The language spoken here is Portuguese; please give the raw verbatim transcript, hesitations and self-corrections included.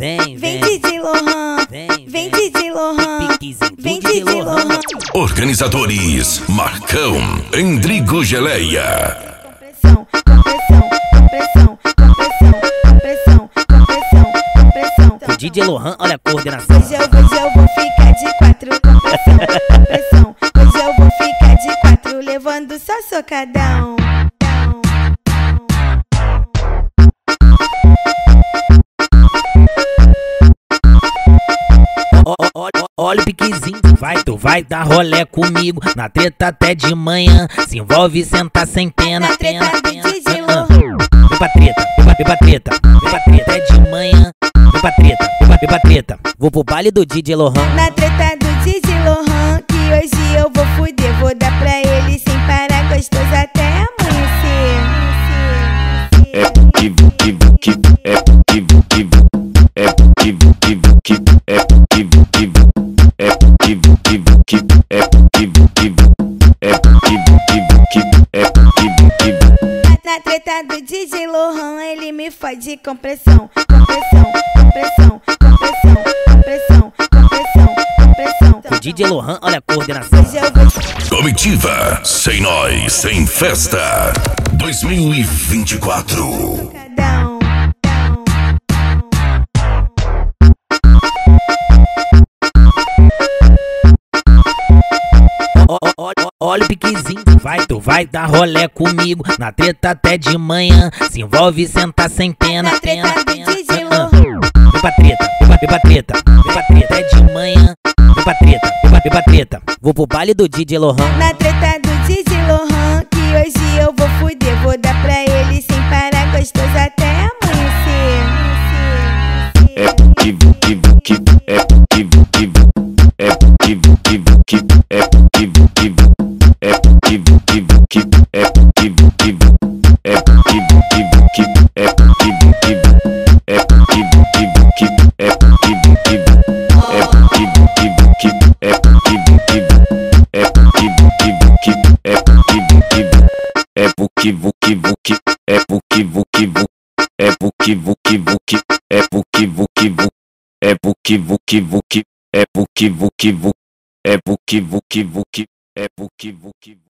Vem, vem DJ Lohan, vem DJ Lohan, vem DJ Lohan. Organizadores Marcão, Endrigo Geleia. Compressão, compressão, compressão, compressão, compressão, compressão, compressão. O D J Lohan, olha a coordenação. Hoje eu, hoje eu vou ficar de quatro, compressão, compressão. Hoje eu vou ficar de quatro, levando só socadão. Olha o piquezinho, vai, tu vai dar rolé comigo. Na treta até de manhã, se envolve, senta sem pena. Na treta do pena, D J uh, uh. Lohan. Vem pra treta, vem pra, vem pra treta, vem pra treta é de manhã. Vem pra treta, vem pra, vem pra treta. Vou pro baile do D J Lohan. Na treta do D J Lohan, que hoje eu vou fuder. Vou dar pra ele sem parar, gostoso até amanhecer. É que que que é que que é que que que é que que é que que que é que que é que que é que Na treta do D J Lohan, ele me fode compressão, compressão, compressão, compressão, compressão, compressão, compressão. O D J Lohan, olha a coordenação. Hoje eu vou Comitiva, sem nós, sem festa. dois mil e vinte e quatro. socadão. Olha o piquezinho, vai, tu vai dar rolé comigo. Na treta até de manhã, se envolve, senta sem pena. Na treta pena, do pena, D J uh, uh. Lohan. Vem pra treta, vem pra, vem pra treta, vem pra treta é de manhã. Vem pra treta, vem pra, vem pra treta. Vou pro baile do D J Lohan. Na treta do D J Lohan, que hoje eu vou fuder. Vou dar pra ele sem parar, gostoso até amanhecer. é que que que é que que é que que que é que que é que que que é que que é que que que é que que é que que é que é buki buki buki é buki buki buki é buki buki buki é buki buki buki é buki buki buki é buki buki buki é buki buki buki é buki buki